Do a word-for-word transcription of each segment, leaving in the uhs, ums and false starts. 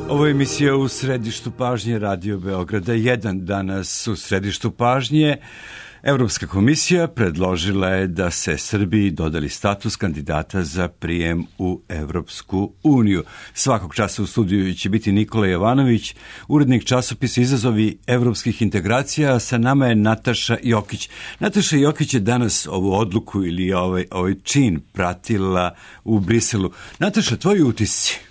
Ovo je emisija U središtu pažnje Radio Beograda jedan. Danas u središtu pažnje Evropska komisija predložila je da se Srbiji dodeli status kandidata za prijem u Evropsku uniju. Svakog časa u studiju će biti Nikola Jovanović, urednik časopisa Izazovi evropskih integracija, a sa nama je Nataša Jokić. Nataša Jokić je danas ovu odluku ili ovaj, ovaj čin pratila u Briselu. Nataša, tvoji utisci?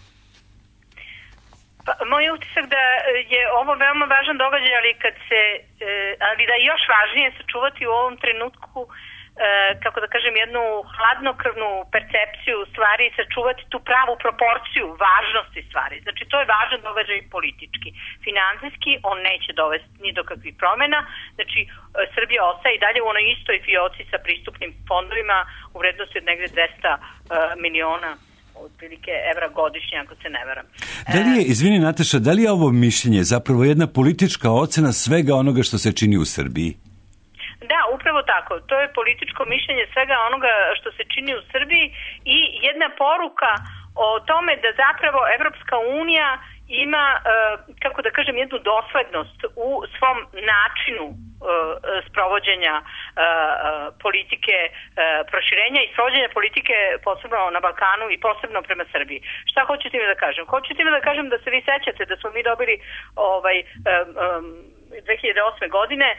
Pa, moj utisak da je ovo veoma važan događaj, ali kad se, ali da je još važnije sačuvati u ovom trenutku, kako da kažem, jednu hladnokrvnu percepciju stvari i sačuvati tu pravu proporciju važnosti stvari. Znači, to je važan događaj politički. Finansijski on neće dovesti ni do kakvih promjena. Znači, Srbija ostaje i dalje u onoj istoj fioci sa pristupnim fondovima u vrednosti od negde dvesta miliona otprilike evra godišnje, ako se ne varam. Da li je, izvini Nataša, da li je ovo mišljenje zapravo jedna politička ocena svega onoga što se čini u Srbiji? Da, upravo tako. To je političko mišljenje svega onoga što se čini u Srbiji i jedna poruka o tome da zapravo Evropska unija ima, kako da kažem, jednu doslednost u svom načinu sprovođenja politike proširenja i sprovođenja politike posebno na Balkanu i posebno prema Srbiji. Šta hoću time da kažem? Hoću time da kažem da se vi sećate da smo mi dobili ovaj, dve hiljade osme godine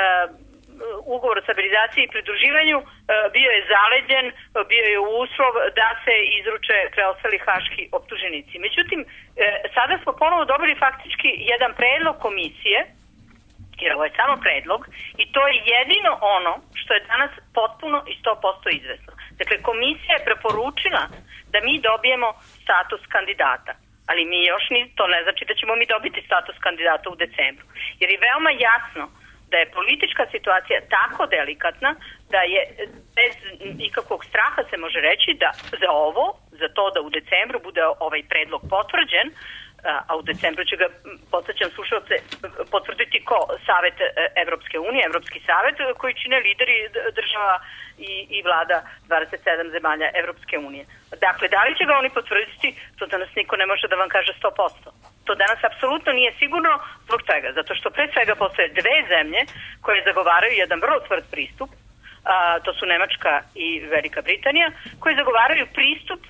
ugovor o stabilizaciji i pridruživanju, bio je zaleđen, bio je uslov da se izruče preostali haški optuženici. Međutim, sada smo ponovo dobili faktički jedan predlog komisije, jer ovo je samo predlog, i to je jedino ono što je danas potpuno i sto posto izvesno. Dakle, komisija je preporučila da mi dobijemo status kandidata, ali mi još ni, to ne znači da ćemo mi dobiti status kandidata u decembru. Jer je veoma jasno da je politička situacija tako delikatna da je bez ikakvog straha se može reći da za ovo, za to da u decembru bude ovaj predlog potvrđen, a u decembru će ga, podsjećam slušalce, potvrditi ko? Savet Evropske unije, Evropski savet, koji čine lideri država i, i vlada dvadeset sedam zemalja Evropske unije. Dakle, da li će ga oni potvrditi, to danas niko ne može da vam kaže sto posto. To danas apsolutno nije sigurno. Zbog čega? Zato što pre svega postoje dve zemlje koje zagovaraju jedan vrlo tvrd pristup, a, to su Nemačka i Velika Britanija, koje zagovaraju pristup a,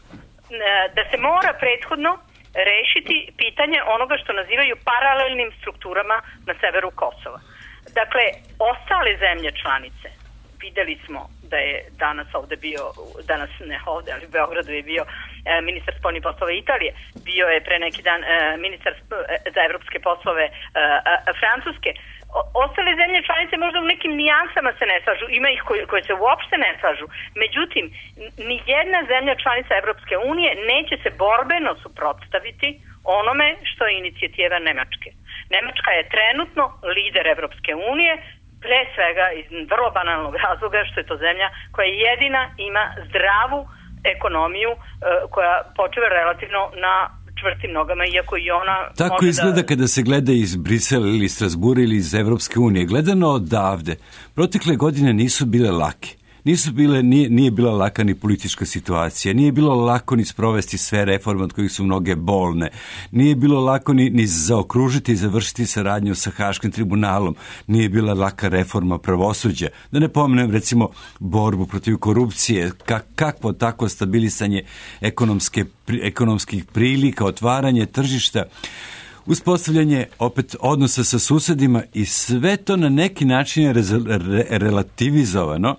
da se mora prethodno rešiti pitanje onoga što nazivaju paralelnim strukturama na severu Kosova. Dakle, ostale zemlje članice, videli smo da je danas ovde bio, danas ne ovde, ali u Beogradu je bio e, ministar spoljnih poslova Italije, bio je pre neki dan e, ministar za evropske poslove e, e, Francuske. O, ostale zemlje članice možda u nekim nijansama se ne slažu, ima ih koje, koje se uopšte ne slažu. Međutim, ni jedna zemlja članica Evropske unije neće se borbeno suprotstaviti onome što je inicijativa Nemačke. Nemačka je trenutno lider Evropske unije, pre svega iz vrlo banalnog razloga što je to zemlja koja jedina ima zdravu ekonomiju koja počeva relativno na čvrstim nogama, iako i ona... Tako izgleda da... kada se gleda iz Brisela ili Strasbura ili iz Evropske unije. Gledano odavde, protekle godine nisu bile lake. Nisu bile, nije, nije bila laka ni politička situacija, nije bilo lako ni sprovesti sve reforme od kojih su mnoge bolne, nije bilo lako ni, ni zaokružiti i završiti saradnju sa Haškim tribunalom, nije bila laka reforma pravosuđa, da ne pomenem recimo borbu protiv korupcije, kak, kakvo tako stabilisanje ekonomske, ekonomskih prilika, otvaranje tržišta, uspostavljanje opet odnosa sa susedima i sve to na neki način je re, re, relativizovano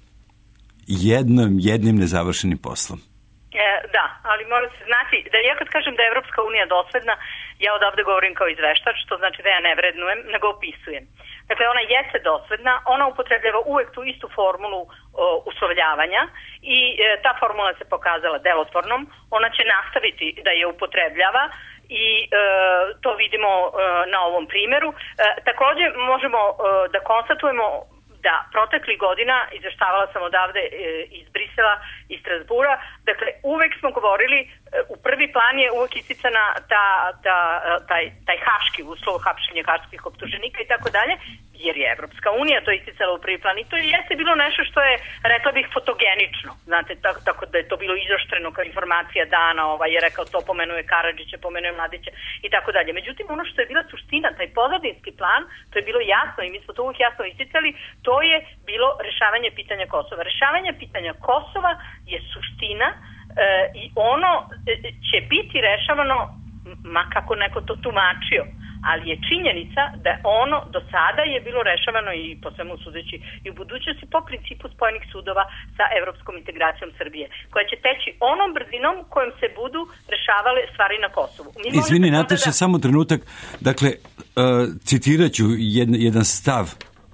jednom, jednim nezavršenim poslom. E, da, ali mora se znati da ja kad kažem da je Evropska unija dosledna, ja odavde govorim kao izveštač, što znači da ja ne vrednujem, nego opisujem. Dakle, ona jeste dosledna, ona upotrebljava uvek tu istu formulu o, uslovljavanja i e, ta formula se pokazala delotvornom, ona će nastaviti da je upotrebljava i e, to vidimo e, na ovom primjeru. E, također možemo e, da konstatujemo da proteklih godina, izveštavala sam odavde e, iz Brisela i Strasbura, dakle uvek smo govorili, e, u prvi plan je uvek isticana ta, ta, taj, taj haški uslov, hapšenje haških optuženika i tako dalje, jer je Evropska unija to isticala u prvi plan i to jeste bilo nešto što je, rekla bih, fotogenično, znate, tako, tako da je to bilo izoštreno kao informacija dana, ovaj, je rekao to, pomenuje Karadžića, pomenuje Mladića i tako dalje. Međutim, ono što je bila suština, taj pozadinski plan, to je bilo jasno i mi smo to uvijek jasno isticali, to je bilo rešavanje pitanja Kosova. Rešavanje pitanja Kosova je suština e, i ono će biti rešavano, ma kako neko to tumačio, ali je činjenica da ono do sada je bilo rešavano i po svemu sudeći i u budućnosti po principu spojenih sudova sa evropskom integracijom Srbije, koja će teći onom brzinom kojom se budu rešavale stvari na Kosovu. Izvini, Nataša, da... samo trenutak. Dakle, uh, citirat ću jedan, jedan stav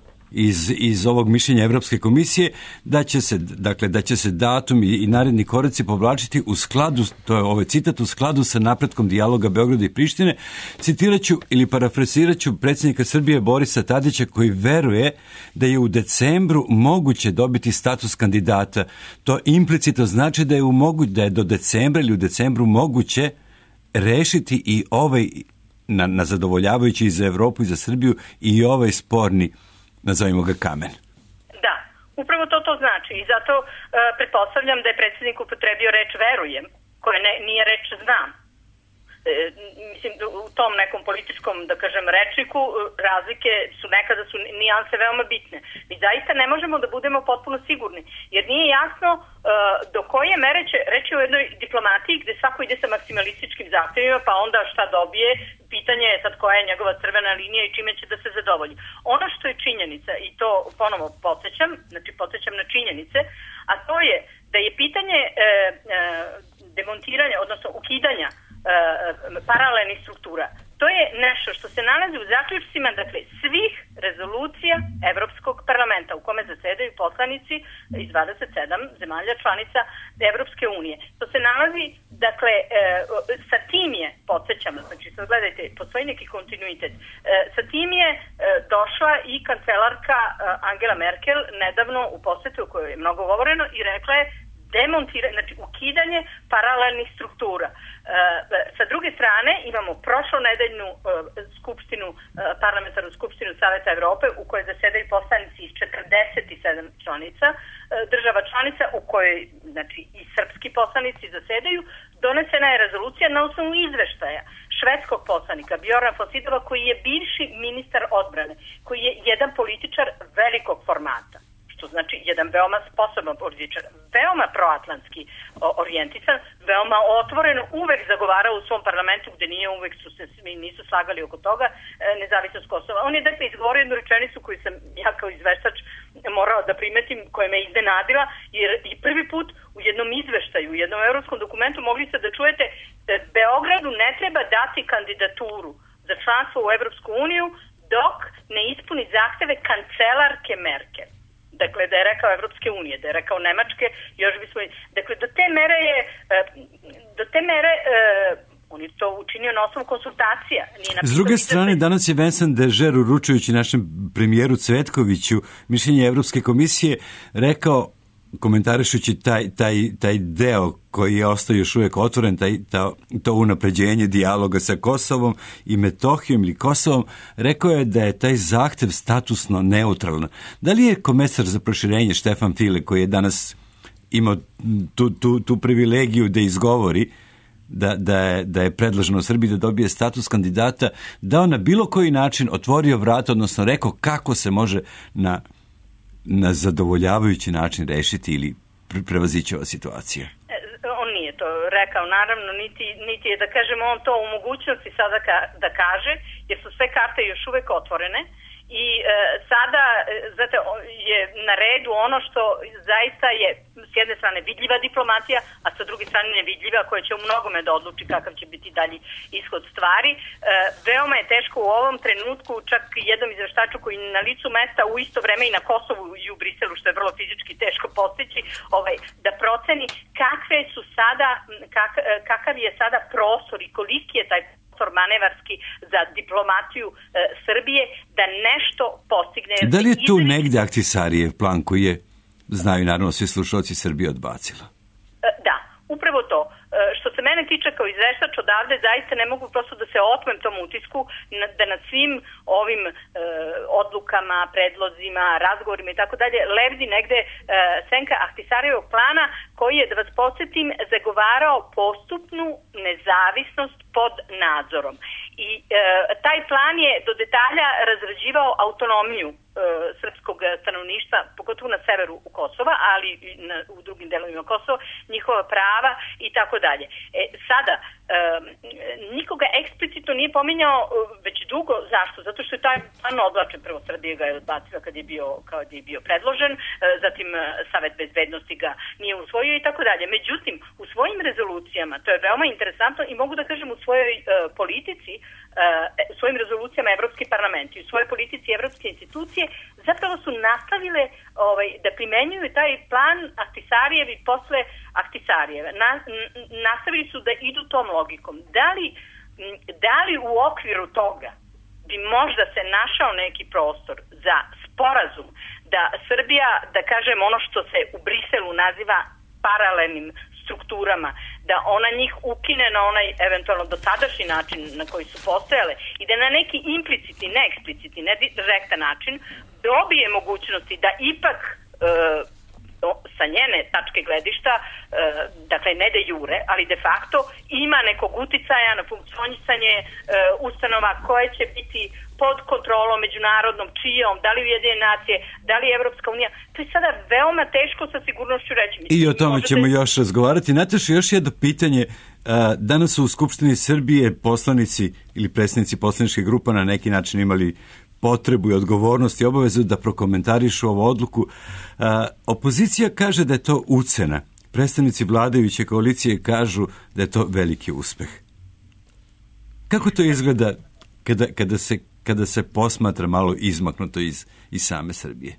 iz, iz ovog mišljenja Evropske komisije da će se, dakle, da će se datum i, i naredni koraci povlačiti u skladu, to je ovaj citat, u skladu sa napretkom dijaloga Beograda i Prištine. Citirat ću ili parafrazirat ću predsjednika Srbije Borisa Tadića koji veruje da je u decembru moguće dobiti status kandidata. To implicitno znači da je, u mogu, da je do decembra ili u decembru moguće rešiti i ovaj na, na zadovoljavajući i za Evropu i za Srbiju i ovaj sporni, nazovimo ga, kamen. Da, upravo to to znači i zato uh, pretpostavljam da je predsjednik upotrebio reč verujem, koja ne, nije reč znam. E, mislim, u tom nekom političkom, da kažem, rečniku razlike su nekada, su nijanse veoma bitne. Mi zaista ne možemo da budemo potpuno sigurni, jer nije jasno uh, do koje mere će, reći u jednoj diplomatiji gde svako ide sa maksimalističkim zahtjevima, pa onda šta dobije, pitanje je sad koja je njegova crvena linija i čime će da se zadovolji. Ono što je činjenica, i to ponovo podsjećam, znači podsjećam na činjenice, a to je da je pitanje e, e, demontiranja, odnosno ukidanja e, paralelnih struktura. To je nešto što se nalazi u zaključcima, dakle, svih rezolucija Evropskog parlamenta u kome zasedaju poslanici iz dvadeset sedam zemalja članica Evropske unije. To se nalazi, dakle, e, sa tim je, podsjećam, znači sad gledajte, postoji neki kontinuitet, e, sa tim je e, došla i kancelarka e, Angela Merkel nedavno u posetu o kojoj je mnogo govoreno i rekla je demontiranje, znači ukidanje paralelnih struktura. E, sa druge strane imamo prošlonedeljnu e, skupštinu, e, parlamentarnu skupštinu Saveta Evrope u kojoj zasedaju poslanici iz četrdeset sedam članica, e, država članica u kojoj, znači, i srpski poslanici zasedaju. Donesena je rezolucija na osnovu izveštaja švedskog poslanika Bjorna von Sydowa, koji je bivši ministar odbrane, koji je jedan političar velikog formata, što znači jedan veoma sposoban političar, veoma proatlantski orijentisan, veoma otvoreno, uvek zagovarao u svom parlamentu, gde nije uvek su se svi nisu slagali oko toga, nezavisnost Kosova. On je dakle izgovorio jednu rečenicu koju sam ja kao izveštač morao da primetim, koja me iznenadila, jer i prvi put u jednom izveštaju, u jednom evropskom dokumentu mogli ste da čujete da Beogradu ne treba dati kandidaturu za članstvo u Evropsku uniju dok ne ispuni zahteve kancelarke Merkel. Dakle, da je rekao Evropske unije, da je rekao Nemačke, još bismo... Dakle, do te mere je... Do te mere... On je to učinio na osnovu konsultacija. S druge strane, danas je Vincent Dežer, uručujući našem premijeru Cvetkoviću mišljenje Evropske komisije, rekao, komentarišući taj, taj, taj deo koji je ostao još uvijek otvoren, taj, ta, to unapređenje dijaloga sa Kosovom i Metohijom ili Kosovom, rekao je da je taj zahtev statusno neutralan. Da li je komesar za proširenje Štefan File, koji je danas imao tu, tu, tu privilegiju da izgovori da, da, je, da je predloženo Srbiji da dobije status kandidata, dao na bilo koji način otvorio vrat, odnosno rekao kako se može na na zadovoljavajući način rešiti ili prevazići ova situacija? On nije to rekao, naravno, niti, niti je, da kažemo, on to u mogućnosti sada ka, da kaže, jer su sve karte još uvek otvorene i e, sada, znate, je na redu ono što zaista je s jedne strane vidljiva diplomatija, a sa druge strane nevidljiva, koja će u mnogome da odluči kakav će biti dalji ishod stvari. E, veoma je teško u ovom trenutku, čak jednom izveštaču koji na licu mesta u isto vreme i na Kosovu i u Briselu, što je vrlo fizički teško postići, ovaj, da proceni kakve su sada, kak, kakav je sada prostor i koliki je taj manevarski za diplomatiju e, Srbije da nešto postigne. Da li je tu negdje Ahtisarijev plan koji je, znaju naravno svi slušalci, Srbije odbacila? E, da, upravo to. E, što se mene tiče kao izveštač odavde, zaista ne mogu prosto da se otmem tom utisku na, da nad svim ovim e, odlukama, predlozima, razgovorima i tako dalje, lebdi negde e, senka Ahtisarijevog plana koji je, da vas podsjetim, zagovarao postupnu nezavisnost pod nadzorom. I e, taj plan je do detalja razrađivao autonomiju e, srpskog stanovništva, pogotovo na severu Kosova, ali i na, u drugim delovima Kosova, njihova prava i tako dalje. E, sada, e, nikoga eksplicitno nije pominjao već dugo. Zašto? Zato što je taj plan odbačen. Prvo Srbija ga je odbacila kad je bio, kad je bio predložen, e, zatim Savet bezbednosti ga nije usvojio i tako dalje. Međutim, u svojim rezolucijama, to je veoma interesantno i mogu da kažem u svojoj e, politici, u svojim rezolucijama Evropski parlament i u svojoj politici evropske institucije zapravo su nastavile ovaj, da primenjuju taj plan Ahtisarijev i posle Ahtisarijeva. Na, nastavili su da idu tom logikom. Da li, da li u okviru toga bi možda se našao neki prostor za sporazum da Srbija, da kažem ono što se u Briselu naziva paralelnim strukturama, da ona njih ukine na onaj eventualno dosadašnji način na koji su postojale i da na neki implicitni, ne eksplicitni, ne direktan način dobije mogućnosti da ipak e, sa njene tačke gledišta, e, dakle ne de jure, ali de facto ima nekog uticaja na funkcionisanje e, ustanova koje će biti pod kontrolom međunarodnom, čijom, da li Ujedinjene nacije, da li Evropska unija. To je sada veoma teško sa sigurnošću reći. Mislim, I o tome možete... ćemo još razgovarati. Nataša, još jedno pitanje. Danas su u Skupštini Srbije poslanici ili predstavnici poslaničke grupa na neki način imali potrebu i odgovornost i obavezu da prokomentarišu ovu odluku. Opozicija kaže da je to ucena. Predstavnici vladajuće koalicije kažu da je to veliki uspeh. Kako to izgleda kada, kada se kada se posmatra malo izmaknuto iz, iz same Srbije?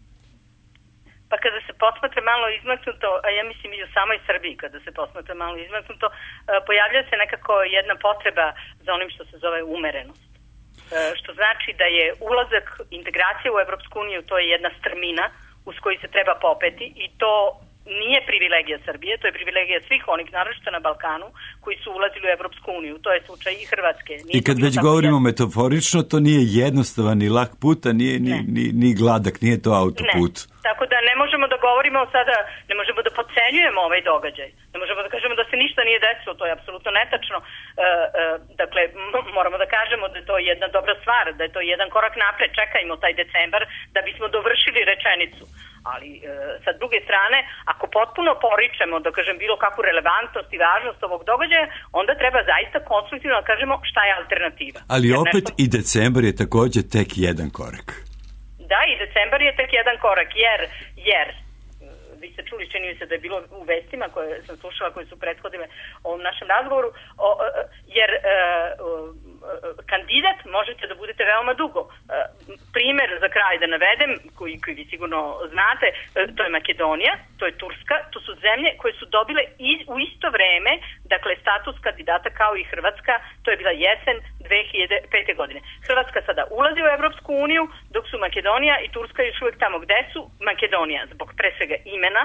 Pa kada se posmatra malo izmaknuto, a ja mislim i u samoj Srbiji kada se posmatra malo izmaknuto, pojavlja se nekako jedna potreba za onim što se zove umerenost. Što znači da je ulazak integracije u Evropsku uniju, to je jedna strmina uz koju se treba popeti i to nije privilegija Srbije, to je privilegija svih onih, naročito na Balkanu, koji su ulazili u Evropsku uniju. To je slučaj i Hrvatske. Nije I kad već govorimo jedan... metaforično, to nije jednostavan ni lak put, a nije ni, ni, ni gladak, nije to autoput. Ne. Tako da ne možemo da govorimo sada, ne možemo da podcenjujemo ovaj događaj. Ne možemo da kažemo da se ništa nije desilo, to je apsolutno netačno. E, e, dakle, moramo da kažemo da je to jedna dobra stvar, da je to jedan korak napred. Čekajmo taj decembar da bismo dovršili rečenicu. Ali e, sa druge strane, ako potpuno poričemo, da kažem, bilo kakvu relevantnost i važnost ovog događaja, onda treba zaista konstruktivno da kažemo šta je alternativa. Ali Jer opet nešto... i decembar je također tek jedan korak. Da, i decembar je tek jedan korak, jer, jer vi ste čuli, čini mi se da je bilo u vestima koje sam slušala, koje su prethodile ovom našem razgovoru, o, jer e, o, kandidat možete da budete veoma dugo. E, primer za kraj da navedem, koji, koji vi sigurno znate, e, to je Makedonija, to je Turska, to su zemlje koje su dobile iz, u isto vreme, dakle, status kandidata kao i Hrvatska, to je bila jesen dve hiljade pete. godine. Hrvatska sada ulazi u Evropsku uniju, dok su Makedonija i Turska još uvijek tamo gde su. Makedonija zbog pre svega imena,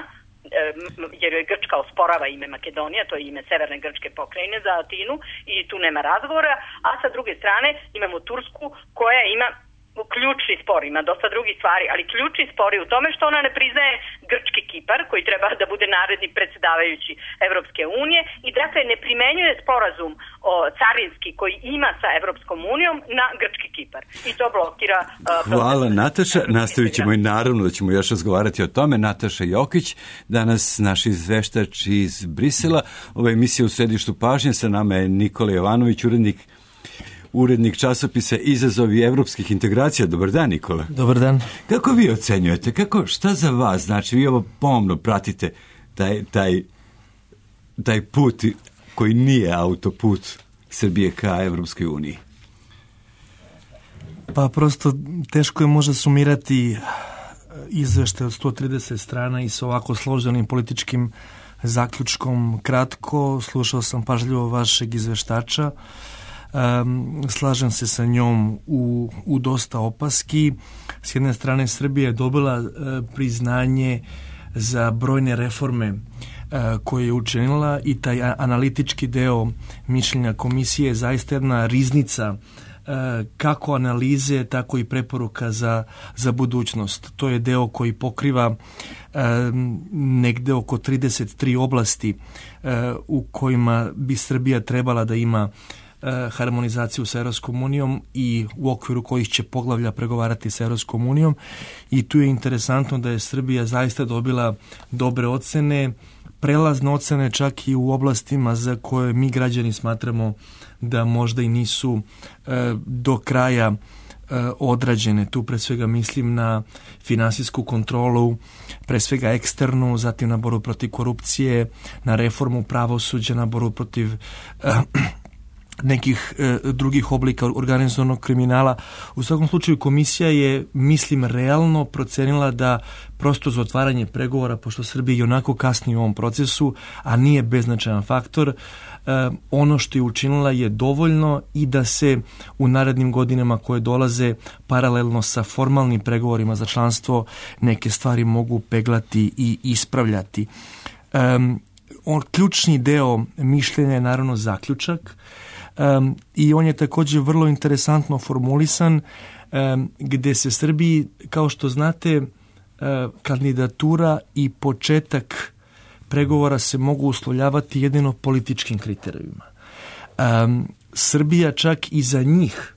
jer joj Grčka osporava ime Makedonija, to je ime Severne Grčke pokrajine za Atinu i tu nema razgovora, a sa druge strane imamo Tursku koja ima ključni spor, ima dosta drugih stvari, ali ključni spor je u tome što ona ne priznaje grčki Kipar, koji treba da bude naredni predsjedavajući Evropske unije i dakle ne primenjuje sporazum o carinski koji ima sa Evropskom unijom na grčki Kipar. I to blokira... Uh, Hvala Nataša, nastavit ćemo i naravno da ćemo još razgovarati o tome. Nataša Jokić, danas naš izveštač iz Brisela. Ova emisija u središtu pažnje, sa nama je Nikola Jovanović, urednik urednik časopisa Izazovi evropskih integracija. Dobar dan, Nikola. Dobar dan. Kako vi ocenjujete? Kako, šta za vas znači? Vi ovo pomno pratite taj, taj, taj put koji nije autoput Srbije ka Evropskoj uniji. Pa prosto teško je možda sumirati izveštaj od sto trideset strana i sa ovako složenim političkim zaključkom. Kratko, slušao sam pažljivo vašeg izveštača. Um, slažem se sa njom u, u dosta opaski. S jedne strane Srbija je dobila uh, priznanje za brojne reforme uh, koje je učinila i taj analitički deo mišljenja komisije je zaista jedna riznica kako analize, tako i preporuka za, za budućnost. To je deo koji pokriva negde oko trideset tri oblasti u kojima bi Srbija trebala da ima harmonizaciju sa Evropskom unijom i u okviru kojih će poglavlja pregovarati sa Evropskom unijom. I tu je interesantno da je Srbija zaista dobila dobre ocene, prelazne ocene čak i u oblastima za koje mi građani smatramo da možda i nisu e, do kraja e, odrađene. Tu pre svega mislim na finansijsku kontrolu, pre svega eksternu, zatim na borbu protiv korupcije, na reformu pravosuđa, na borbu protiv e, nekih e, drugih oblika organizovanog kriminala. U svakom slučaju komisija je, mislim, realno procenila da prosto za otvaranje pregovora, pošto Srbija i onako kasni u ovom procesu, a nije beznačajan faktor, e, ono što je učinila je dovoljno i da se u narednim godinama koje dolaze paralelno sa formalnim pregovorima za članstvo neke stvari mogu peglati i ispravljati. E, on, ključni deo mišljenja je naravno zaključak, Um, i on je također vrlo interesantno formulisan, um, gde se Srbiji, kao što znate, uh, kandidatura i početak pregovora se mogu uslovljavati jedino političkim kriterijima. Um, Srbija čak i za njih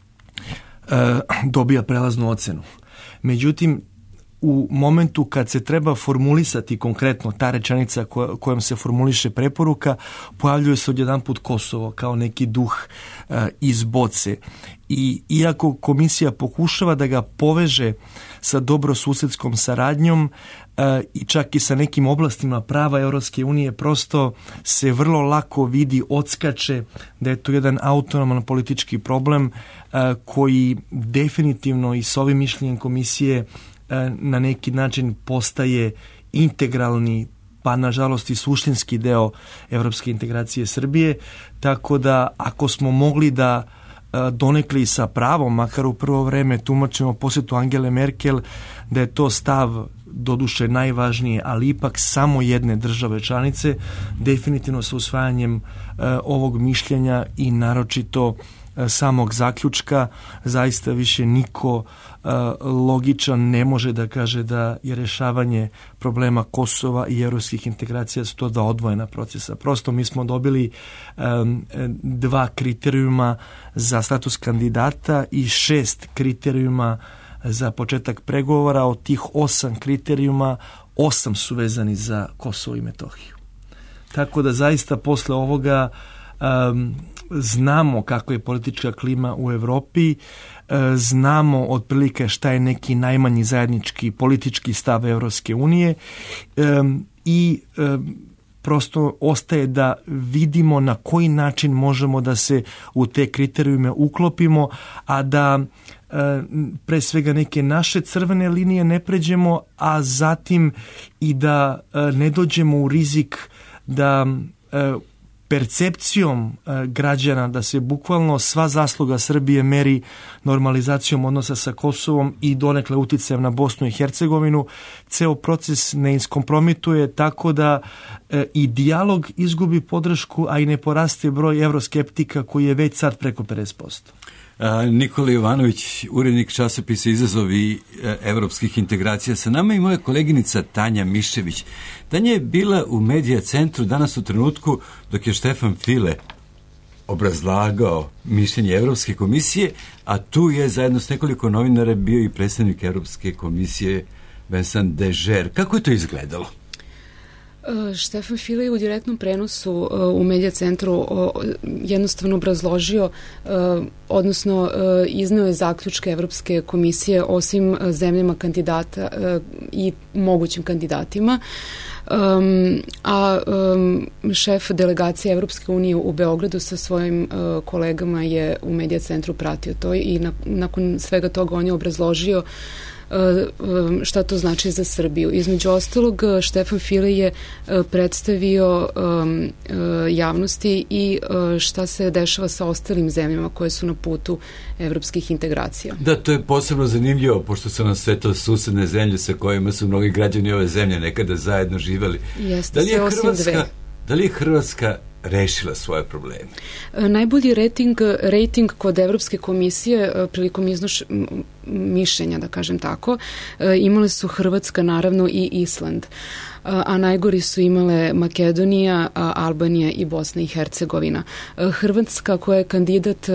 uh, dobija prelaznu ocenu. Međutim, u momentu kad se treba formulisati konkretno ta rečenica koja, kojom se formuliše preporuka, pojavljuje se odjedanput Kosovo kao neki duh uh, iz boce. I iako komisija pokušava da ga poveže sa dobrosusedskom saradnjom uh, i čak i sa nekim oblastima prava Evropske unije, prosto se vrlo lako vidi, odskače da je to jedan autonoman politički problem uh, koji definitivno i s ovim mišljenjem komisije na neki način postaje integralni, pa nažalost i suštinski deo evropske integracije Srbije, tako da ako smo mogli da donekli sa pravom, makar u prvo vreme tumačimo posjetu Angele Merkel, da je to stav doduše najvažnije, ali ipak samo jedne države članice, definitivno sa usvajanjem uh, ovog mišljenja i naročito uh, samog zaključka, zaista više niko uh, logičan ne može da kaže da je rešavanje problema Kosova i evropskih integracija su to dva odvojena procesa. Prosto mi smo dobili um, dva kriterijuma za status kandidata i šest kriterijuma za početak pregovora. Od tih osam kriterijuma, osam su vezani za Kosovo i Metohiju. Tako da zaista posle ovoga um, znamo kako je politička klima u Evropi, uh, znamo otprilike šta je neki najmanji zajednički politički stav Evropske unije um, i um, prosto ostaje da vidimo na koji način možemo da se u te kriterijume uklopimo, a da pre svega neke naše crvene linije ne pređemo, a zatim i da ne dođemo u rizik da percepcijom građana da se bukvalno sva zasluga Srbije meri normalizacijom odnosa sa Kosovom i donekle uticajem na Bosnu i Hercegovinu, ceo proces ne iskompromituje tako da i dijalog izgubi podršku, a i ne poraste broj evroskeptika koji je već sad preko pedeset posto. Nikola Jovanović, urednik časopisa Izazovi evropskih integracija, sa nama i moja koleginica Tanja Mišević. Tanja je bila u Medija centru danas u trenutku dok je Štefan File obrazlagao mišljenje Evropske komisije, a tu je zajedno s nekoliko novinara bio i predstavnik Evropske komisije Vincent Dežer. Kako je to izgledalo? Štefan File je u direktnom prenosu u Medija centru jednostavno obrazložio, odnosno izneo je zaključke Evropske komisije o svim zemljama kandidata i mogućim kandidatima. Um, a um, šef delegacije Evropske unije u Beogradu sa svojim uh, kolegama je u Medija centru pratio to i na, nakon svega toga on je obrazložio šta to znači za Srbiju. Između ostalog, Štefan File je predstavio javnosti i šta se dešava sa ostalim zemljama koje su na putu evropskih integracija. Da, to je posebno zanimljivo, pošto su nam sve to susedne zemlje sa kojima su mnogi građani ove zemlje nekada zajedno živeli. Jeste, da li je Hrvatska, da li je Hrvatska rešila svoje probleme? Najbolji rating, rating kod Evropske komisije prilikom iznoš mišljenja, da kažem tako, imale su Hrvatska naravno i Island, a najgori su imale Makedonija, Albanija i Bosna i Hercegovina. Hrvatska koja je kandidat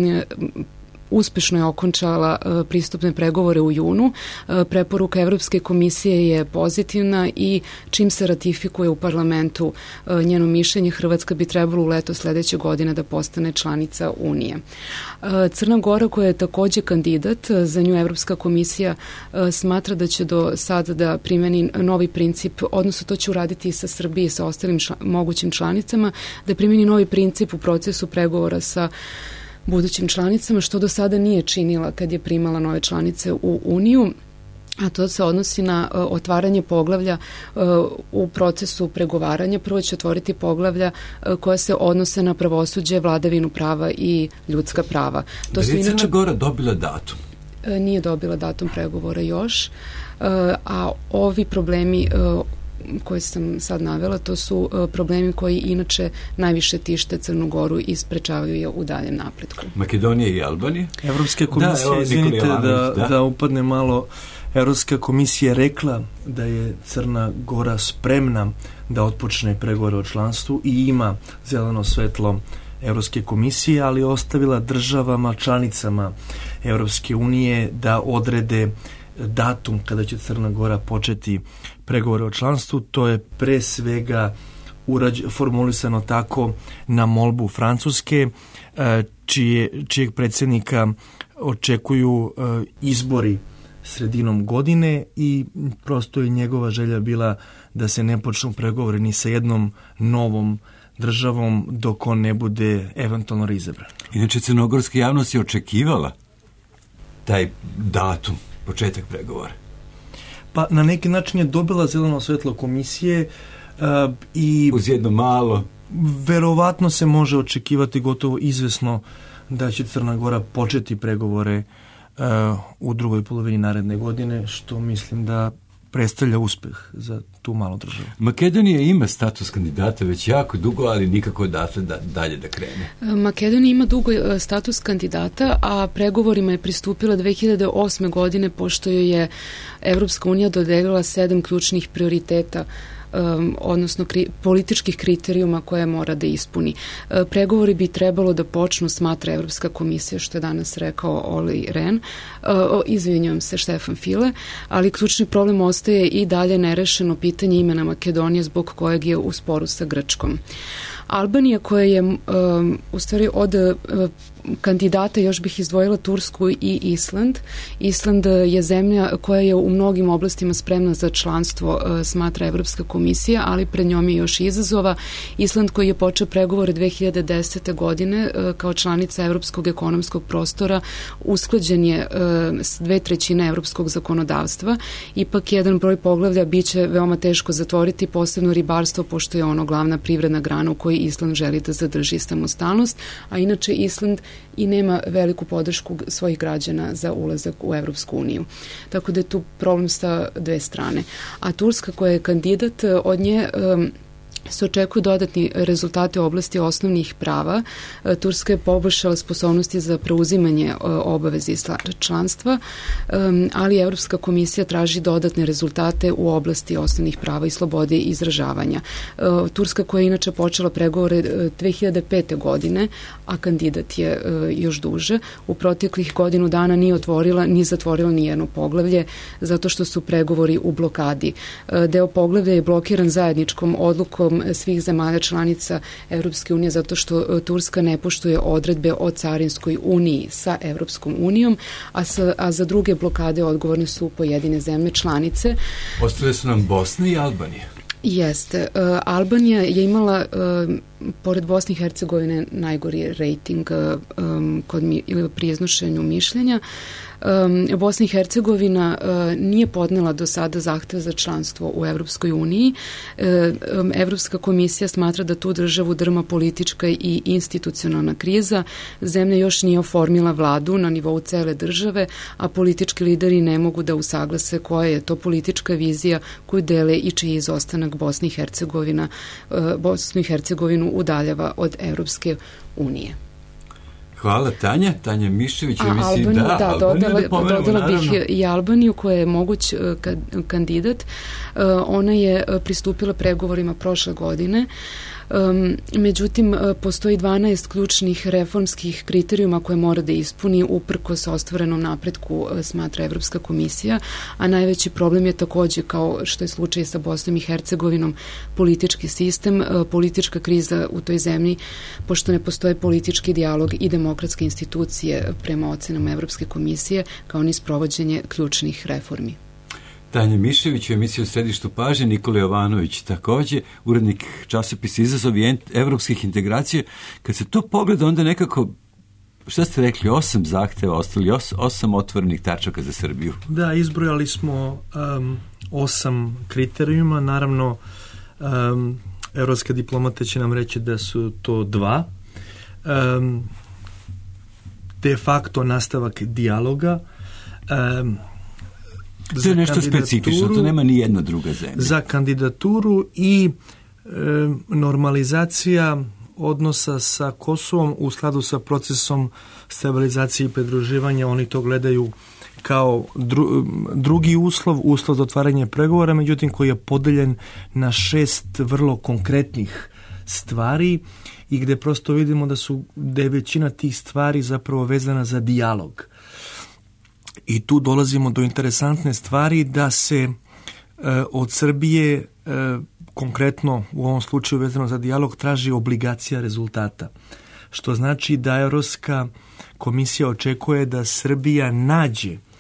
uspešno je okončala pristupne pregovore u junu. Preporuka Evropske komisije je pozitivna i čim se ratifikuje u parlamentu njeno mišljenje, Hrvatska bi trebalo u leto sledeće godine da postane članica Unije. Crna Gora koja je takođe kandidat, za nju Evropska komisija smatra da će do sada da primeni novi princip, odnosno to će uraditi i sa Srbije i sa ostalim čla, mogućim članicama, da primeni novi princip u procesu pregovora sa budućim članicama, što do sada nije činila kad je primala nove članice u Uniju, a to se odnosi na uh, otvaranje poglavlja uh, u procesu pregovaranja. Prvo će otvoriti poglavlja uh, koja se odnose na pravosuđe, vladavinu prava i ljudska prava. To da je Crna Gora dobila datum? Uh, nije dobila datum pregovora još, uh, a ovi problemi uh, koje sam sad navela, to su uh, problemi koji inače najviše tište Crnu Goru i sprečavaju je u daljem napretku. Makedonija i Albanija? Evropska komisija, da, izvinite da, da. da upadne malo, Evropska komisija rekla da je Crna Gora spremna da otpočne pregovore o članstvu i ima zeleno svetlo Evropske komisije, ali ostavila državama, članicama Evropske unije da odrede datum kada će Crna Gora početi pregovore o članstvu. To je pre svega urađ, formulisano tako na molbu Francuske, čije, čijeg predsjednika očekuju izbori sredinom godine i prosto je njegova želja bila da se ne počnu pregovore ni sa jednom novom državom dok on ne bude eventualno reizabran. Inače, crnogorska javnost je očekivala taj datum, početak pregovora. Pa na neki način je dobila zeleno svetlo komisije uh, i uz jedno malo verovatno se može očekivati gotovo izvesno da će Crna Gora početi pregovore uh, u drugoj polovini naredne godine, što mislim da predstavlja uspeh za tu malu državu. Makedonija ima status kandidata već jako dugo, ali nikako odatle da, dalje da krene. Makedonija ima dugo status kandidata, a pregovorima je pristupila dve hiljade osme godine, pošto joj je Evropska unija dodelila sedam ključnih prioriteta, Um, odnosno kri, političkih kriterijuma koje mora da ispuni. Uh, pregovori bi trebalo da počnu, smatra Evropska komisija, što je danas rekao Olli Rehn, uh, izvinjavam se, Štefan File, ali ključni problem ostaje i dalje nerešeno pitanje imena Makedonije, zbog kojeg je u sporu sa Grčkom. Albanija koja je um, u stvari od uh, kandidata još bih izdvojila Tursku i Island. Island je zemlja koja je u mnogim oblastima spremna za članstvo, uh, smatra Evropska komisija, ali pred njom je još izazova. Island koji je počeo pregovore dve hiljade desete. godine uh, kao članica Evropskog ekonomskog prostora usklađen je uh, s dve trećine evropskog zakonodavstva. Ipak jedan broj poglavlja biće veoma teško zatvoriti, posebno ribarstvo, pošto je ono glavna privredna grana u kojoj Island želi da zadrži samostalnost, a inače Island i nema veliku podršku svojih građana za ulazak u Evropsku uniju. Tako da je tu problem sa dve strane. A Turska koja je kandidat, od nje um, se očekuju dodatni rezultate u oblasti osnovnih prava. Turska je poboljšala sposobnosti za preuzimanje obaveze iz članstva, ali Evropska komisija traži dodatne rezultate u oblasti osnovnih prava i slobode izražavanja. Turska koja je inače počela pregovore dve hiljade pete. godine, a kandidat je još duže, u proteklih godinu dana nije otvorila ni zatvorila ni jedno poglavlje, zato što su pregovori u blokadi. Deo poglavlja je blokiran zajedničkom odlukom svih zemalja članica Evropske unije, zato što Turska ne poštuje odredbe o carinskoj uniji sa Evropskom unijom, a, sa, a za druge blokade odgovorne su pojedine zemlje članice. Ostale su nam Bosna i Albanija. Jeste. Uh, Albanija je imala, uh, pored Bosne i Hercegovine, najgori rating uh, um, kod mi, pri iznošenju mišljenja. Bosna i Hercegovina nije podnela do sada zahtev za članstvo u Evropskoj uniji. Evropska komisija smatra da tu državu drma politička i institucionalna kriza. Zemlja još nije oformila vladu na nivou cele države, a politički lideri ne mogu da usaglase koja je to politička vizija koju dele i čiji izostanak Bosna i Hercegovina, Bosnu i Hercegovinu udaljava od Evropske unije. Hvala, Tanja. Tanja Mišević. A ja mislim, Albaniju, da, da, Albaniju dodala, da pomenemo, dodala bih naravno. i Albaniju koja je moguć kandidat. Ona je pristupila pregovorima prošle godine. Međutim, postoji dvanaest ključnih reformskih kriterijuma koje mora da ispuni uprkos ostvarenom napretku, smatra Evropska komisija, a najveći problem je takođe, kao što je slučaj sa Bosnom i Hercegovinom, politički sistem, politička kriza u toj zemlji, pošto ne postoje politički dijalog i demokratske institucije prema ocenama Evropske komisije, kao ni sprovođenje ključnih reformi. Tanja Mišević u emisiji u središtu pažnje, Nikola Jovanović takođe, urednik časopisa Izazovi evropskih integracija. Kad se to pogleda, onda nekako, šta ste rekli, osam zahteva, ostali os, osam otvorenih tačaka za Srbiju. Da, izbrojali smo um, osam kriterijuma, naravno um, evropske diplomate će nam reći da su to dva. Um, de facto nastavak dijaloga, um, to je nešto specifično, to nema ni jedna druga zemlja. Za kandidaturu i e, normalizacija odnosa sa Kosovom u skladu sa procesom stabilizacije i pridruživanja. Oni to gledaju kao dru, drugi uslov, uslov za otvaranje pregovora, međutim koji je podeljen na šest vrlo konkretnih stvari i gde prosto vidimo da su da je većina tih stvari zapravo vezana za dijalog. I tu dolazimo do interesantne stvari da se e, od Srbije, e, konkretno u ovom slučaju vezano za dijalog, traži obligacija rezultata. Što znači da Evropska komisija očekuje da Srbija nađe e,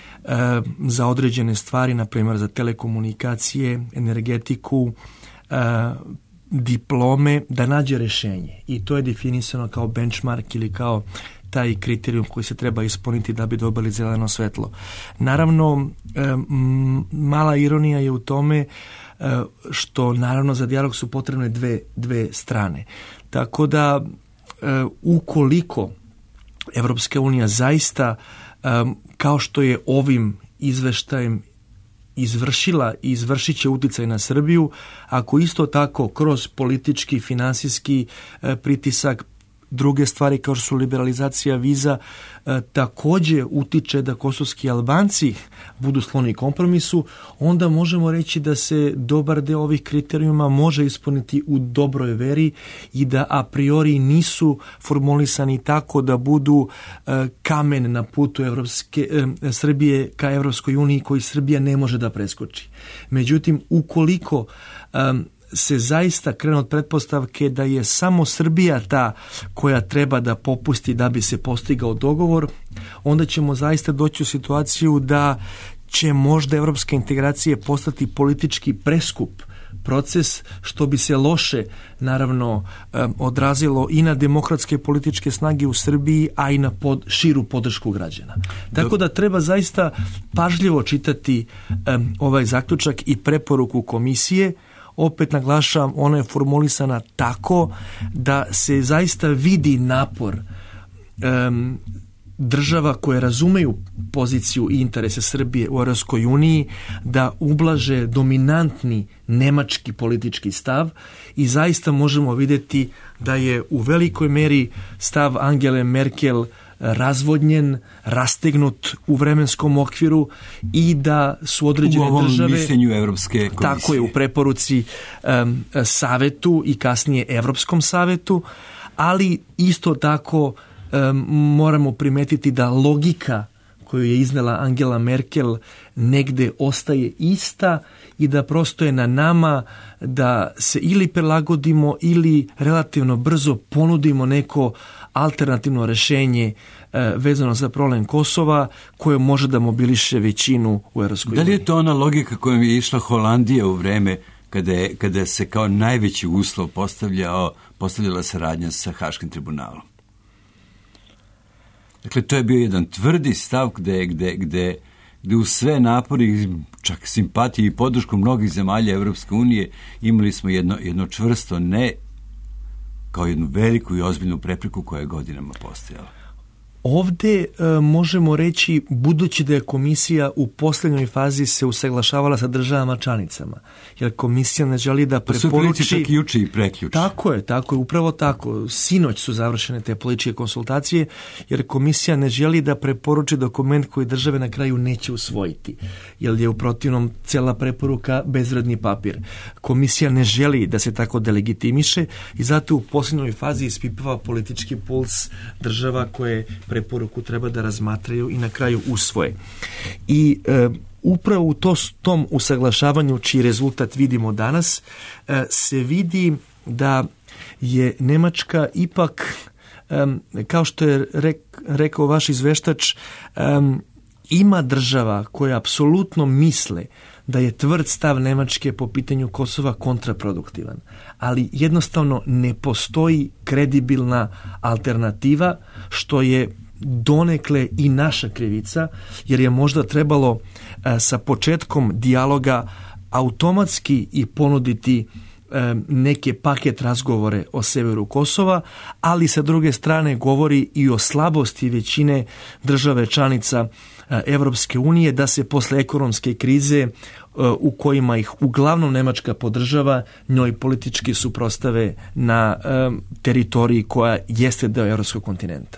za određene stvari, na primjer za telekomunikacije, energetiku, e, diplome, da nađe rešenje. I to je definisano kao benchmark ili kao taj kriterijum koji se treba ispuniti da bi dobili zeleno svetlo. Naravno, mala ironija je u tome što naravno za dijalog su potrebne dve, dve strane. Tako da ukoliko Evropska unija zaista, kao što je ovim izveštajem izvršila i izvršit će uticaj na Srbiju, ako isto tako kroz politički, finansijski pritisak, druge stvari kao što su liberalizacija viza, e, takođe utiče da kosovski Albanci budu skloni kompromisu, onda možemo reći da se dobar deo ovih kriterijuma može ispuniti u dobroj veri i da a priori nisu formulisani tako da budu e, kamen na putu Evropske, e, Srbije ka Evropskoj uniji koji Srbija ne može da preskoči. Međutim, ukoliko e, se zaista krene od pretpostavke da je samo Srbija ta koja treba da popusti da bi se postigao dogovor, onda ćemo zaista doći u situaciju da će možda evropske integracije postati politički preskup proces, što bi se loše naravno odrazilo i na demokratske političke snage u Srbiji, a i na pod, širu podršku građana. Tako da treba zaista pažljivo čitati um, ovaj zaključak i preporuku komisije. Opet naglašavam, ona je formulisana tako da se zaista vidi napor um, država koje razumeju poziciju i interese Srbije u Evropskoj uniji da ublaže dominantni nemački politički stav i zaista možemo vidjeti da je u velikoj meri stav Angele Merkel razvodnjen, rastegnut u vremenskom okviru i da su određene u ovom države mišljenju Evropske komisije. Tako je, u preporuci um, Savetu i kasnije Evropskom savetu, ali isto tako um, moramo primetiti da logika koju je iznela Angela Merkel negde ostaje ista i da prosto je na nama da se ili prilagodimo ili relativno brzo ponudimo neko alternativno rešenje e, vezano za problem Kosova koje može da mobiliše većinu u Evropskoj uniji. Da li je to ona logika kojom je išla Holandija u vreme kada, je, kada se kao najveći uslov postavljao, postavljala saradnja sa Haškim tribunalom? Dakle, to je bio jedan tvrdi stav gde, gde, gde, gde u sve napori, čak simpatiji i podršku mnogih zemalja Evropske unije, imali smo jedno, jedno čvrsto ne kao jednu veliku i ozbiljnu prepreku koja je godinama postojala. Ovde e, možemo reći, budući da je komisija u posljednjoj fazi se usaglašavala sa državama članicama, jer komisija ne želi da preporuči... čak i juče i preključe. Tako je, tako je, upravo tako. Sinoć su završene te političke konsultacije, jer komisija ne želi da preporuči dokument koji države na kraju neće usvojiti, jer je u protivnom cijela preporuka bezvredni papir. Komisija ne želi da se tako delegitimiše i zato u posljednjoj fazi ispipava politički puls država koje preporuku treba da razmatraju i na kraju usvoje. I e, upravo u to, tom usaglašavanju, čiji rezultat vidimo danas, e, se vidi da je Nemačka ipak, e, kao što je rek, rekao vaš izveštač, e, ima država koje apsolutno misle da je tvrd stav Nemačke po pitanju Kosova kontraproduktivan, ali jednostavno ne postoji kredibilna alternativa, što je donekle i naša krivica, jer je možda trebalo e, sa početkom dijaloga automatski i ponuditi e, neke paket razgovore o severu Kosova, ali sa druge strane govori i o slabosti većine države članica e, Evropske unije da se posle ekonomske krize e, u kojima ih uglavnom Nemačka podržava, njoj politički suprotstave na e, teritoriji koja jeste deo evropskog kontinenta.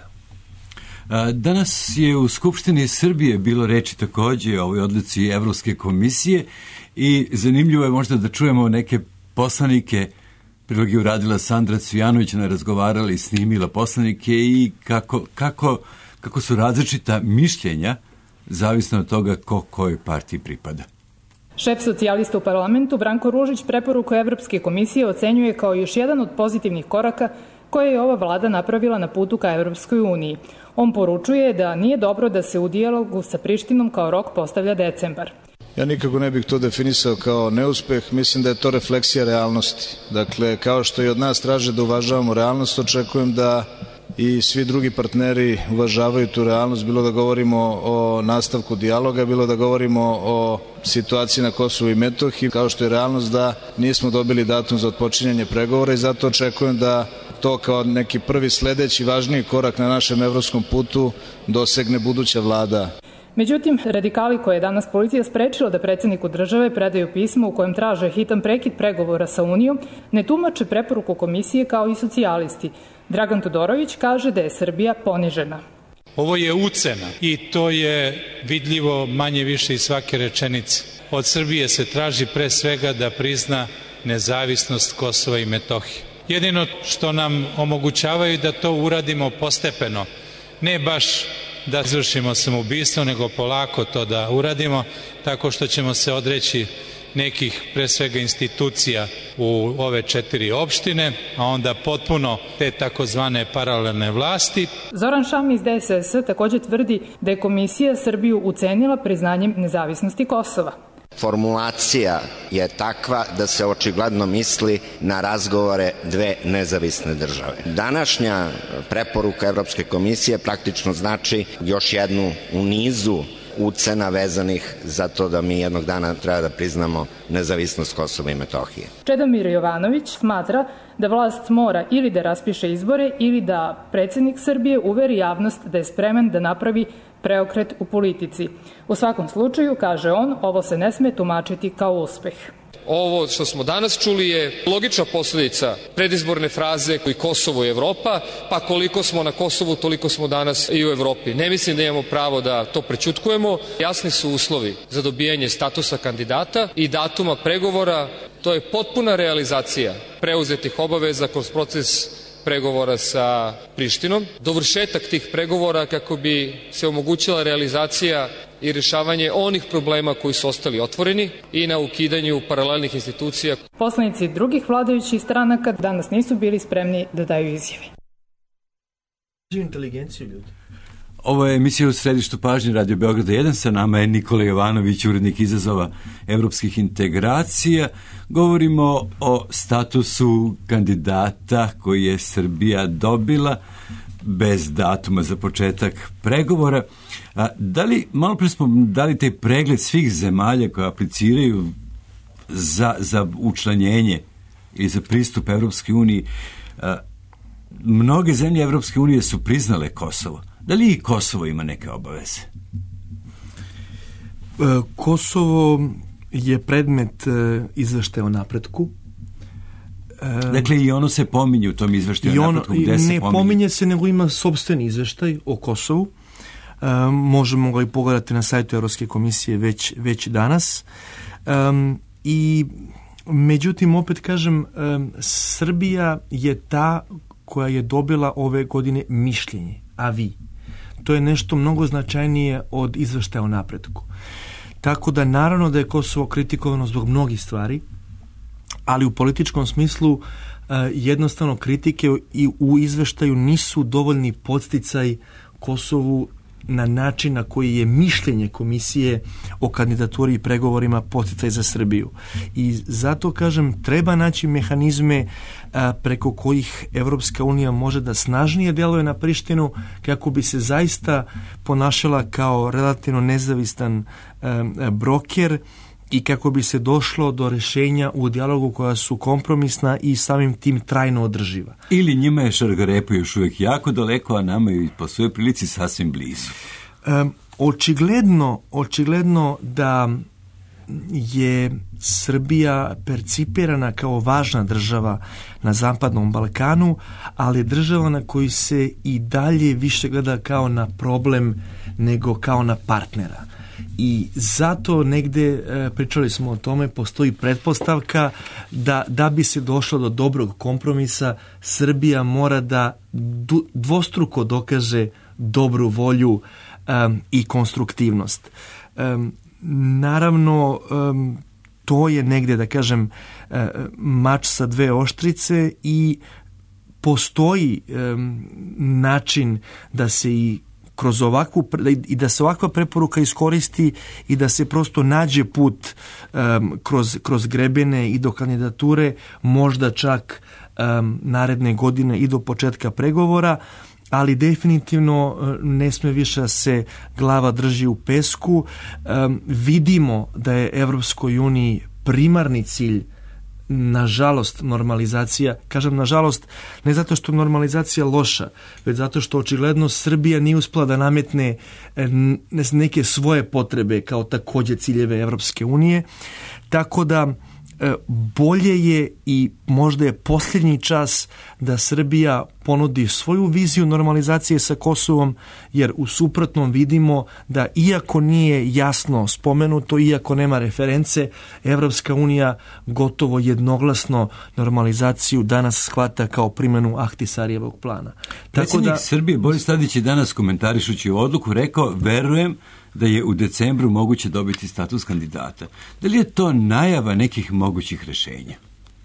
Danas je u Skupštini Srbije bilo reči takođe o ovoj odluci Evropske komisije i zanimljivo je možda da čujemo neke poslanike. Prilog je uradila Sandra Cvijanović, ona je razgovarala i snimila poslanike i kako, kako, kako su različita mišljenja zavisno od toga ko kojoj partiji pripada. Šef socijalista u parlamentu Branko Ružić preporuku Evropske komisije ocenjuje kao još jedan od pozitivnih koraka koje je ova vlada napravila na putu ka Evropskoj uniji. On poručuje da nije dobro da se u dijalogu sa Prištinom kao rok postavlja decembar. Ja nikako ne bih to definisao kao neuspeh, mislim da je to refleksija realnosti. Dakle, kao što i od nas traže da uvažavamo realnost, očekujem da i svi drugi partneri uvažavaju tu realnost, bilo da govorimo o nastavku dijaloga, bilo da govorimo o situaciji na Kosovu i Metohiji, kao što je realnost da nismo dobili datum za otpočinjanje pregovora i zato očekujem da to kao neki prvi sledeći važniji korak na našem evropskom putu dosegne buduća vlada. Međutim, radikali koje je danas policija sprečila da predsjedniku države predaju pismo u kojem traže hitan prekid pregovora sa Unijom, ne tumače preporuku komisije kao i socijalisti. Dragan Todorović kaže da je Srbija ponižena. Ovo je ucena i to je vidljivo manje više iz svake rečenice. Od Srbije se traži pre svega da prizna nezavisnost Kosova i Metohije. Jedino što nam omogućavaju da to uradimo postepeno, ne baš da izvršimo samoubistvo, nego polako to da uradimo, tako što ćemo se odreći nekih, pre svega, institucija u ove četiri opštine, a onda potpuno te takozvane paralelne vlasti. Zoran Šam iz D S S također tvrdi da je komisija Srbiju ucenila priznanjem nezavisnosti Kosova. Formulacija je takva da se očigledno misli na razgovore dve nezavisne države. Današnja preporuka Evropske komisije praktično znači još jednu u nizu ucena vezanih za to da mi jednog dana treba da priznamo nezavisnost Kosova i Metohije. Čedomir Jovanović smatra da vlast mora ili da raspiše izbore ili da predsjednik Srbije uveri javnost da je spreman da napravi preokret u politici. U svakom slučaju, kaže on, ovo se ne sme tumačiti kao uspeh. Ovo što smo danas čuli je logična posljedica predizborne fraze koji Kosovo i Evropa, pa koliko smo na Kosovu, toliko smo danas i u Evropi. Ne mislim da imamo pravo da to prećutkujemo. Jasni su uslovi za dobijanje statusa kandidata i datuma pregovora. To je potpuna realizacija preuzetih obaveza kroz proces pregovora sa Prištinom, dovršetak tih pregovora kako bi se omogućila realizacija i rješavanje onih problema koji su ostali otvoreni i na ukidanju paralelnih institucija. Poslanici drugih vladajućih stranaka danas nisu bili spremni da daju izjave. Inteligenciju ljudi. Ovo je emisija u središtu pažnje Radio Beograda jedan. Sa nama je Nikola Jovanović, urednik izazova evropskih integracija. Govorimo o statusu kandidata koji je Srbija dobila. bez datuma za početak pregovora. A, da li, malo pre smo dali taj pregled svih zemalja koje apliciraju za, za učlanjenje ili za pristup Evropske unije. A, mnoge zemlje Evropske unije su priznale Kosovo. Da li i Kosovo ima neke obaveze? Kosovo je predmet izveštaja o napretku. Dakle, i ono se pominje u tom izveštaju o napretku. Gde se ne pominje? pominje se, nego ima sopstveni izveštaj o Kosovu. Um, možemo ga i pogledati na sajtu Evropske komisije već, već danas. Um, I međutim, opet kažem, um, Srbija je ta koja je dobila ove godine mišljenje, a vi. To je nešto mnogo značajnije od izveštaja o napretku. Tako da naravno da je Kosovo kritikovano zbog mnogih stvari, ali u političkom smislu uh, jednostavno kritike i u izveštaju nisu dovoljni podsticaj Kosovu na način na koji je mišljenje komisije o kandidaturi i pregovorima podsticaj za Srbiju. I zato kažem, treba naći mehanizme a, preko kojih Evropska unija može da snažnije djeluje na Prištinu kako bi se zaista ponašala kao relativno nezavistan a, a, broker i kako bi se došlo do rješenja u dijalogu koja su kompromisna i samim tim trajno održiva. Ili njima je Šargarepo još uvijek jako daleko, a nama je po svojoj prilici sasvim blizu. E, očigledno, očigledno da je Srbija percipirana kao važna država na Zapadnom Balkanu, ali država na koju se i dalje više gleda kao na problem nego kao na partnera. I zato negde, pričali smo o tome, postoji pretpostavka da, da bi se došlo do dobrog kompromisa, Srbija mora da dvostruko dokaže dobru volju um, i konstruktivnost. Um, naravno, um, to je negde, da kažem, uh, mač sa dve oštrice i postoji um, način da se i kroz ovakvu, i da se ovakva preporuka iskoristi i da se prosto nađe put um, kroz, kroz grebene i do kandidature, možda čak um, naredne godine i do početka pregovora, ali definitivno ne sme više da se glava drži u pesku. Um, vidimo da je Evropskoj uniji primarni cilj, nažalost, normalizacija. Kažem nažalost, ne zato što je normalizacija loša, već zato što očigledno Srbija nije uspela da nametne neke svoje potrebe kao takođe ciljeve Evropske unije. Tako da bolje je i možda je posljednji čas da Srbija ponudi svoju viziju normalizacije sa Kosovom, jer u suprotnom vidimo da iako nije jasno spomenuto, iako nema reference, Evropska unija gotovo jednoglasno normalizaciju danas shvata kao primjenu Ahtisarijevog plana. Predsjednik da, Srbije Boris Tadić je danas komentarišući odluku rekao, verujem da je u decembru moguće dobiti status kandidata. Da li je to najava nekih mogućih rješenja?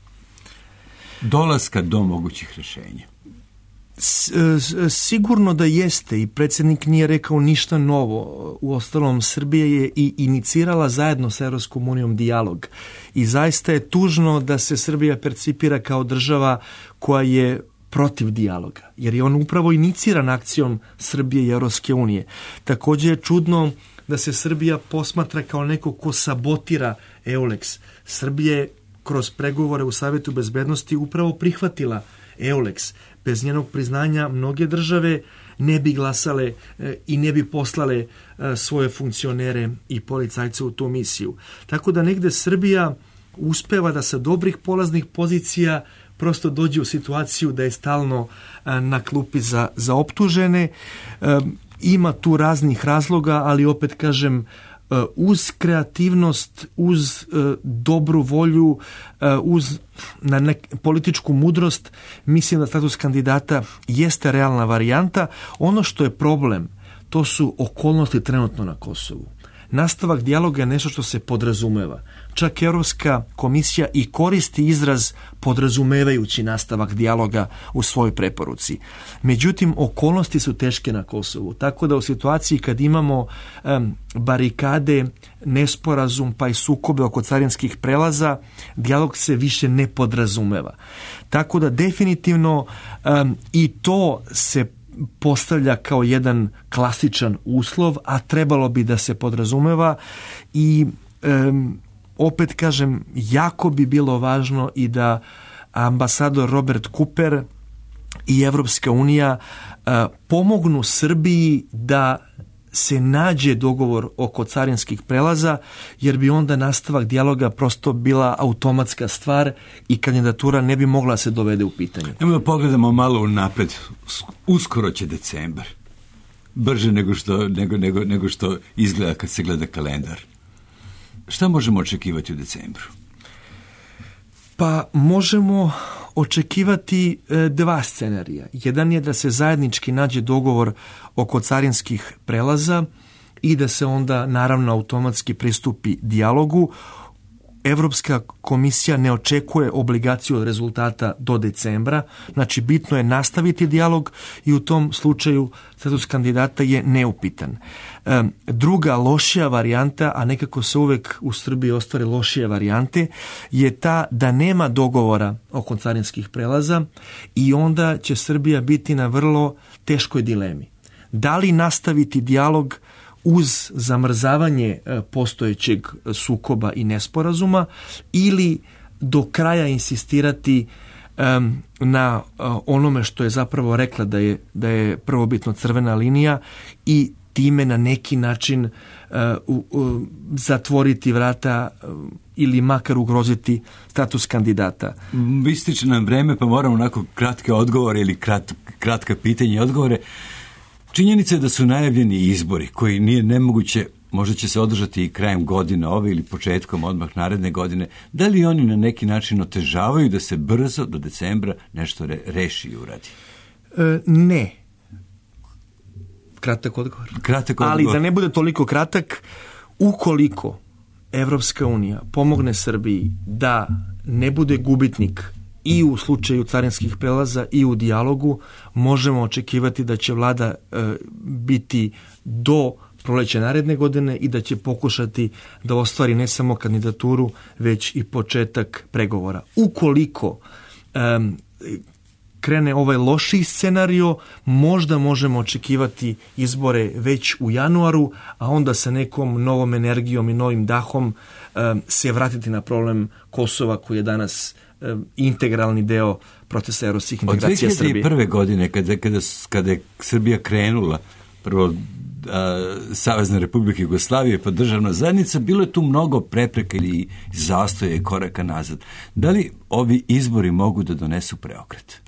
Dolaska do mogućih rješenja? S, sigurno da jeste i predsjednik nije rekao ništa novo. Uostalom, Srbija je i inicirala zajedno sa Evropskom unijom dijalog. I zaista je tužno da se Srbija percipira kao država koja je protiv dijaloga, jer je on upravo iniciran akcijom Srbije i Evropske unije. Također je čudno da se Srbija posmatra kao neko ko sabotira EULEX. Srbija je kroz pregovore u Savjetu bezbednosti upravo prihvatila EULEX. Bez njenog priznanja mnoge države ne bi glasale e, i ne bi poslale e, svoje funkcionere i policajce u tu misiju. Tako da negde Srbija uspeva da sa dobrih polaznih pozicija prosto dođe u situaciju da je stalno a, na klupi za, za optužene. E, ima tu raznih razloga, ali opet kažem, e, uz kreativnost, uz e, dobru volju, e, uz na nek, političku mudrost, mislim da status kandidata jeste realna varijanta. Ono što je problem, to su okolnosti trenutno na Kosovu. Nastavak dijaloga je nešto što se podrazumeva. Čak Europska komisija i koristi izraz podrazumevajući nastavak dijaloga u svojoj preporuci. Međutim, okolnosti su teške na Kosovu, tako da u situaciji kad imamo um, barikade, nesporazum pa i sukobe oko carinskih prelaza, dijalog se više ne podrazumeva. Tako da definitivno um, i to se postavlja kao jedan klasičan uslov, a trebalo bi da se podrazumeva i um, opet kažem, jako bi bilo važno i da ambasador Robert Cooper i Evropska unija uh, pomognu Srbiji da se nađe dogovor oko carinskih prelaza, jer bi onda nastavak dijaloga prosto bila automatska stvar i kandidatura ne bi mogla se dovede u pitanje. Nemo da pogledamo malo unapred. Uskoro će decembar. Brže nego što, nego, nego, nego što izgleda kad se gleda kalendar. Šta možemo očekivati u decembru? Pa možemo očekivati dva scenarija. Jedan je da se zajednički nađe dogovor oko carinskih prelaza i da se onda naravno automatski pristupi dijalogu. Evropska komisija ne očekuje obligaciju od rezultata do decembra, znači bitno je nastaviti dijalog i u tom slučaju status kandidata je neupitan. E, druga lošija varijanta, a nekako se uvek u Srbiji ostvare lošije varijante, je ta da nema dogovora oko carinskih prelaza i onda će Srbija biti na vrlo teškoj dilemi. Da li nastaviti dijalog uz zamrzavanje postojećeg sukoba i nesporazuma ili do kraja insistirati um, na uh, onome što je zapravo rekla da je, da je prvobitno crvena linija i time na neki način uh, uh, uh, zatvoriti vrata uh, ili makar ugroziti status kandidata. Ističe nam vreme, pa moramo onako kratke odgovore ili krat, kratka pitanja i odgovore. Činjenica je da su najavljeni izbori koji nije nemoguće, možda će se održati i krajem godine ove ili početkom odmah naredne godine. Da li oni na neki način otežavaju da se brzo do decembra nešto re, reši i uradi? E, ne. Kratak odgovor. Kratak odgovor. Ali da ne bude toliko kratak, ukoliko Evropska unija pomogne Srbiji da ne bude gubitnik i u slučaju carinskih prelaza i u dijalogu, možemo očekivati da će vlada e, biti do proleća naredne godine i da će pokušati da ostvari ne samo kandidaturu, već i početak pregovora. Ukoliko e, krene ovaj lošiji scenario, možda možemo očekivati izbore već u januaru, a onda sa nekom novom energijom i novim dahom e, se vratiti na problem Kosova koji je danas integralni deo procesa evropskih integracija Srbije. Od dve hiljade prve. godine, kada, kada, kada je Srbija krenula, prvo a, Savezna Republika Jugoslavije pa državna zajednica, bilo je tu mnogo prepreka ili zastoja i koraka nazad. Da li ovi izbori mogu da donesu preokret?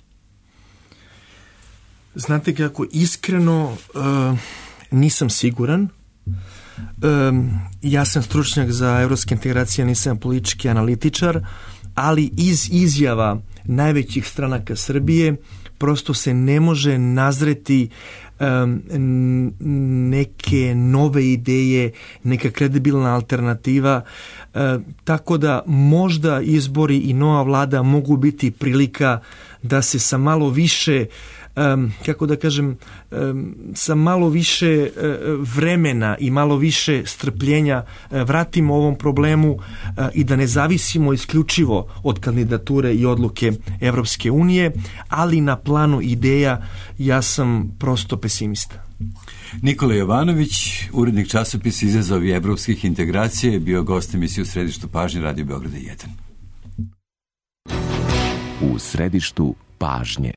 Znate kako, iskreno uh, nisam siguran. Um, ja sam stručnjak za evropske integracije, nisam politički analitičar, ali iz izjava najvećih stranaka Srbije prosto se ne može nazreti um, neke nove ideje, neka kredibilna alternativa, uh, tako da možda izbori i nova vlada mogu biti prilika da se sa malo više Um, kako da kažem, um, sa malo više uh, vremena i malo više strpljenja uh, vratimo ovom problemu uh, i da ne zavisimo isključivo od kandidature i odluke Evropske unije, ali na planu ideja ja sam prosto pesimista. Nikola Jovanović, urednik časopisa Izazovi evropskih integracija, je bio gost emisije U središtu pažnje Radio Beograda jedan. U središtu pažnje.